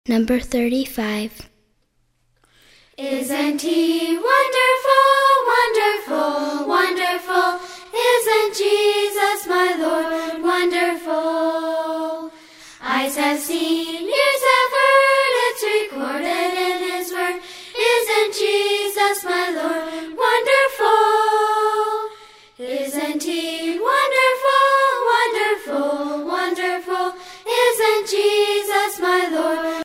Number 35. Isn't he wonderful, wonderful, wonderful? Isn't Jesus my Lord wonderful? Eyes have seen